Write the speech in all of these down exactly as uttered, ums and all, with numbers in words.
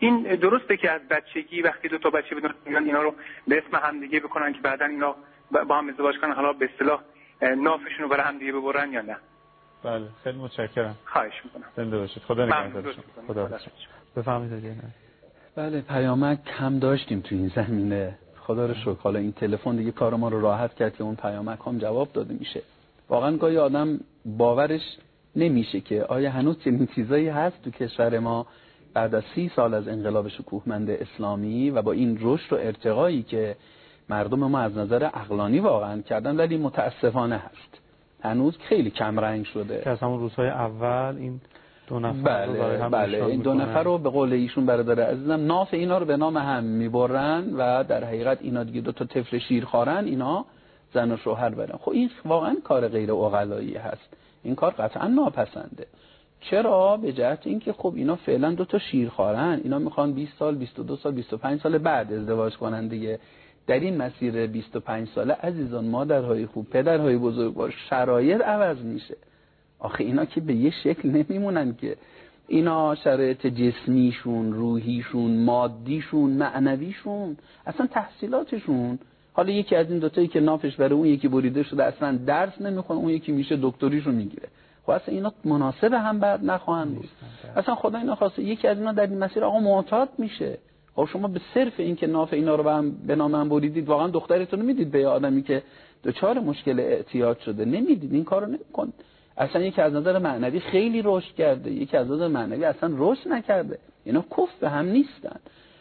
این درسته که از بچگی وقتی دو تا بچه بدون اینا رو به اسم همدیگه بکنن که بعدن اینا با هم ازدواج کنن، حالا به اصطلاح نافشون رو برای همدیگه ببرن یا نه؟ بله خیلی متشکرم. خواهش میکنم. زنده باشید. خدا نگهدارتون. خدا حافظ. بفرمایید. بله پیامک کم داشتیم تو این زمینه. خدا رو شکر حالا این تلفن دیگه کار ما رو راحت کرد که اون پیامک هم جواب داده میشه. واقعا گاهی آدم باورش نمیشه که آیا هنوز چنین چیزایی هست تو کشور ما بعد از سی سال از انقلاب شکوهمند اسلامی و با این رشد و ارتقایی که مردم ما از نظر عقلانی واقعا کردن، ولی متاسفانه هست هنوز خیلی کم رنگ شده. که از همون روزهای اول این دو نفر بله رو برای هم بله این دو نفر رو به قول ایشون برادر عزیزم ناف اینا رو به نام هم میبرن و در حقیقت اینا دیگه دو تا طفل شیرخوارن، اینا زن و شوهر بدن. خب این واقعا کار غیر عقلایی هست، این کار قطعا ناپسنده. چرا؟ به جهت اینکه خب اینا فعلا دو تا شیرخوارن، اینا میخوان بیست سال بیست و دو سال بیست و پنج سال بعد ازدواج کنن دیگه. در این مسیر بیست و پنج ساله عزیزان مادرهای خوب پدرهای بزرگوار شرایط عوض میشه. آخه اینا که به یه شکل نمیمونن که، اینا شرایط جسمیشون، روحیشون، مادیشون، معنویشون، اصلا تحصیلاتشون. حالا یکی از این دوتایی که نافش برای اون یکی بریده شده اصلا درس نمیخونه، اون یکی میشه دکتریشو میگیره. خب اصلا اینا مناسب هم بعد نخواهند بود. اصلا خدا اینا خواسته یکی از اینا در این مسیر آقا معتاد میشه. خب شما به صرف این که ناف اینا رو به هم به نام هم بریدید واقعا دخترتون رو میدید به آدمی که دچار مشکل اعتیاد شده؟ نمیدید، این کارو نمیکنید. اصلا یکی از نظر معنوی خیلی رشد کرده، یکی از نظر معنوی اصلا رشد نکرده. اینا کف به هم نیستن.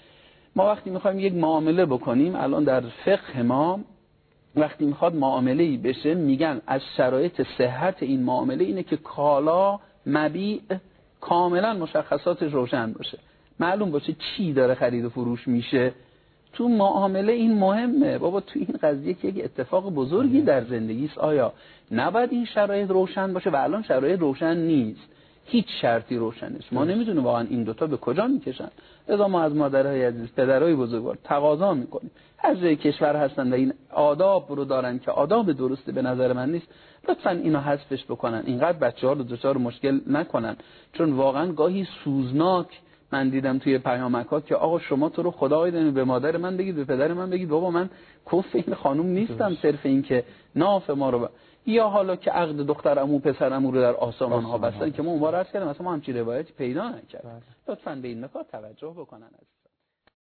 ما وقتی میخوایم یک معامله بکنیم، الان در فقه ما وقتی میخواد معامله‌ای بشه میگن از شرایط صحت این معامله اینه که کالا مبیع کاملا مشخصاتش روشن باشه، معلوم باشه چی داره خرید و فروش میشه. تو معامله این مهمه بابا، تو این قضیه که یک اتفاق بزرگی در زندگی است، آیا نباید این شرایط روشن باشه؟ و الان شرایط روشن نیست، هیچ شرطی روشن نیست. ما نمیدونیم واقعا این دوتا به کجا میکشن. لذا ما از مادرای عزیز پدرای بزرگوار تقاضا میکنیم هر جای کشور هستن و این آداب رو دارن که آداب درسته به نظر من نیست، لطفا اینو حذفش بکنن، اینقدر بچه‌ها رو دچار مشکل نکنن. چون واقعا گاهی سوزناک من دیدم توی پیامکات که آقا شما تو رو خدا ایدن به مادر من بگید به پدر من بگید بابا من کف این خانم نیستم، صرف این که ناف ما رو ب... یا حالا که عقد دختر عمو پسر عمو رو در آسمان ها بستن که ما اون بار عرض کردم مثلا ما همچین روایتی پیدا نکردیم. لطفا به این نکات توجه بکنن.